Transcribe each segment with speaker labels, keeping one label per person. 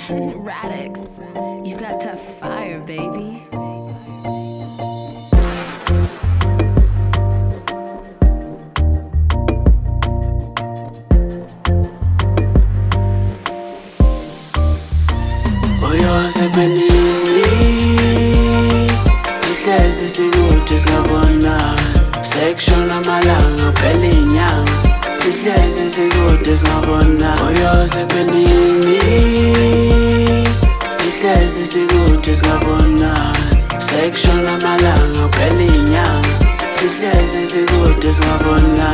Speaker 1: Radix, you got that fire, baby.
Speaker 2: Uyoze benini sihlezi sikude singabona section amalanga phela inyanga sihlezi sikude singabona uyoze benini sihlezi sikude singabona section amalanga phela inyanga sihlezi sikude singabona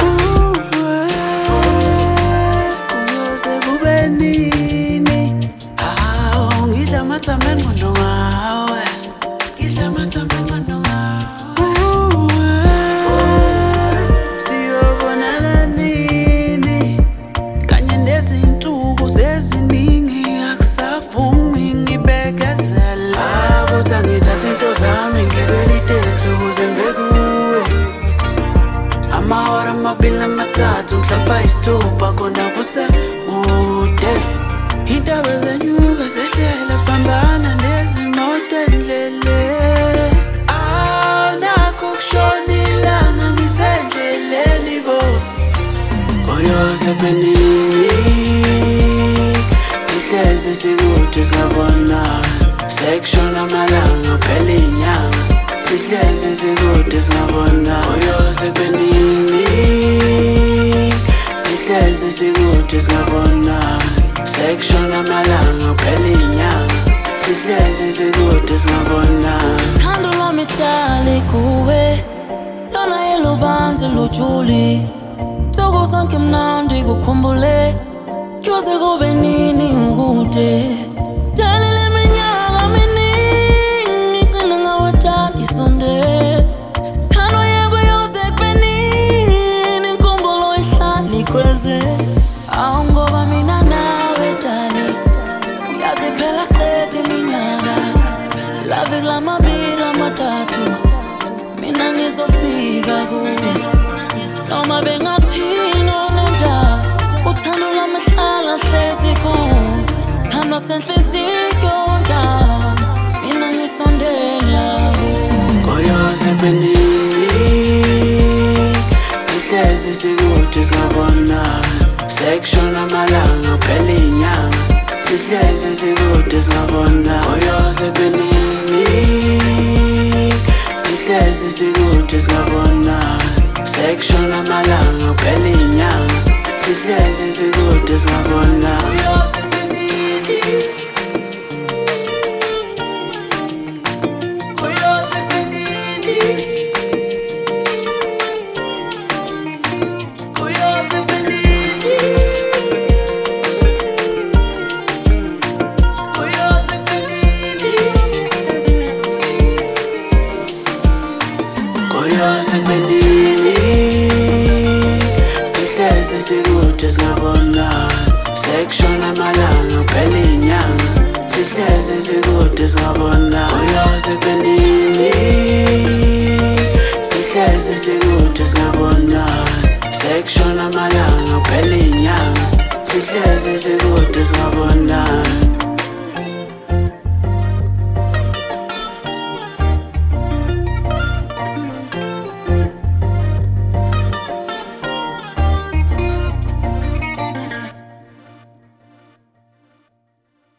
Speaker 2: uyoze kubenini ngidla mathameni ngondo ngawe ngidla mathameni ngondo ngawe siyobonana nini kanye nezinsuku seziningi akusavumi ngibekezela kodwa ngithatha into zami ngibele iteksi ukuze mbekuwe amahora amabili amathathu mhlawumbe isithupha khona kusekude Intaba zenyuka sehlela sibambana nezimoto endleleni Awunakho ukushona ilanga ngisendleleni bo Uyoze benini sihlezi sikude singabona section amalanga phela inyanga sihlezi sikude singabona Uyoze benini sihlezi sikude singabona section amalanga phela inyanga sihlezi sikude singabona
Speaker 3: Thando lwami tshali kuwe lona yelubanzi lujuli Nsuku zonke mnandi kukhumbule kuyoze kube nini ukude Dalile minyaka miningi ngicina ngawe tali sonde Sithando yakho yoze kube nini inkumbulo ihlala ikweze Awu ngoba mina nawe dali uyaziphela steady minyaka Love it lamabili amathathu mina ngizofika kuwe noma bengathini onenda uthando lwami hlala hlezi kuwe sithando senhliziyo yami mina ngisondela kuwe
Speaker 2: Uyoze benini sihlezi sikude singabona section amalanga phela inyanga sihlezi sikude singabona Uyoze benini sihlezi sikude singabona section amalanga phela inyanga sihlezi sikude singabona Uyoze benini Uyoze benini Uyoze benini Uyoze benini Uyoze benini sihlezi sikude singabona section amalanga phela inyanga sihlezi sikude singabona Uyoze benini sihlezi sikude singabona section amalanga phela inyanga sihlezi sikude singabona